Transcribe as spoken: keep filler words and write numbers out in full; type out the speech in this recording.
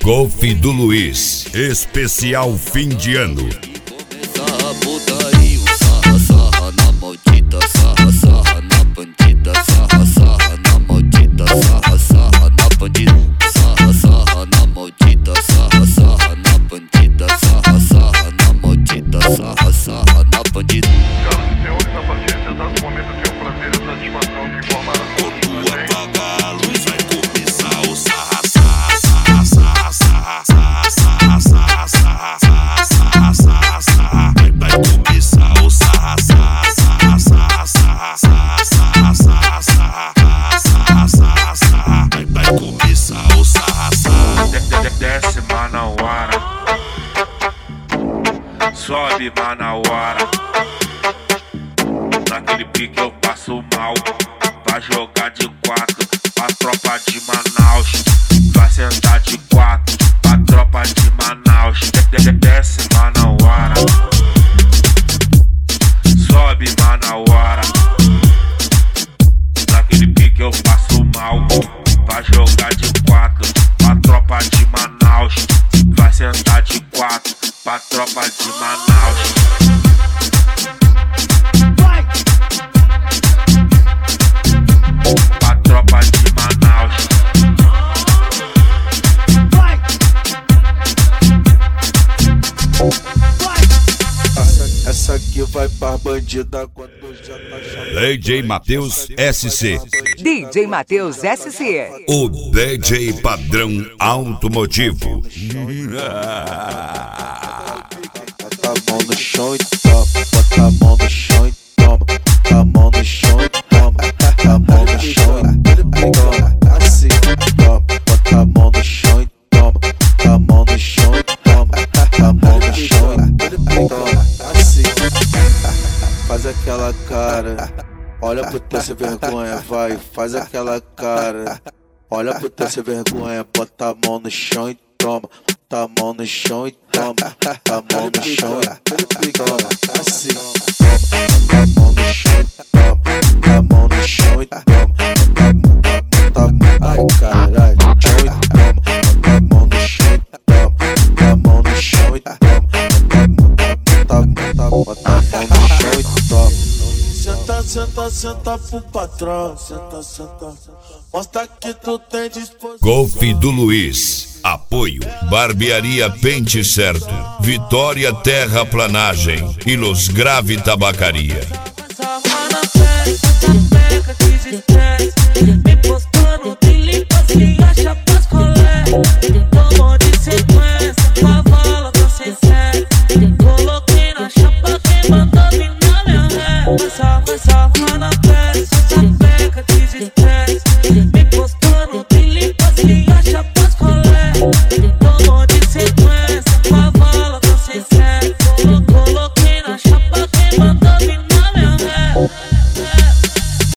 Golf do Luiz, especial fim de ano. Sarra putaria, sarra, sarra na maldita, sarra, sarra na bandida, sarra, sarra na maldita, sarra, sarra na bandida, sarra, sarra na maldita, sarra, sarra na bandida, sarra, sarra na maldita, sarra, sarra na bandida. Senhoras e senhores, a partir desse exato momento eu tenho o prazer e a satisfação de informar a todos. Quando apagar a luz vai começar o sarra, sarra, sarra, sarra, sarra, sarra, sarra, sarra, sarra, sarra, sarra. Vai começar o sarra, sarra, sarra, sarra, sarra, sarra, sarra, sarra, sarra, sarra, sarra. Vai começar o sarra, sarra. Desce Manauara, sobe Manauara. Naquele pique eu passo mal. Vai jogar de quatro pra tropa de Manaus. Vai sentar de quatro pra tropa de Manaus. Desce Manauara, sobe Manauara. Naquele pique eu passo mal. Vai jogar de quatro pra tropa de Manaus. Vai sentar de quatro pra tropa de Manaus. Pra tropa de Manaus. Essa, essa aqui vai pra bandida quando já tá chamando. D J Matheus S C. D J Matheus S C. O D J padrão automotivo. Bota a mão no chão e toma, bota a mão no chão e toma, bota a mão no chão e toma, bota a mão no chão e toma, assim, toma, bota a mão no chão e toma, bota a mão no chão e toma, bota a mão no chão e toma, assim, faz aquela cara, olha pro teu sem vergonha, vai, faz aquela cara, olha pro teu sem vergonha, bota a mão no chão e toma. Tá a mão no chão e toma, tá a mão no chão e toma, assim. Tá a mão no chão e toma, tá a mão no chão e toma, tá a mão, ai caralho, chão e toma, tá a mão no chão e toma, tá a mão no chão e toma, tá a mão no chão e toma. Senta, senta, senta pro patrão, senta, senta, mostra que tu tem disposição. Golf do Luiz. Apoio Barbearia Pente Certo, Vitória Terraplanagem e Los Grave Tabacaria. Sarra na pele, na peca que se quer.